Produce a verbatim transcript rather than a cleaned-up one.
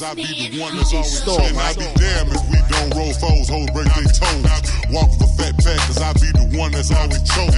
I be the one that's always chosen. I be damn if we don't roll foes, hold break they toes. Walk with a fat pack, cause I be the one that's always chosen.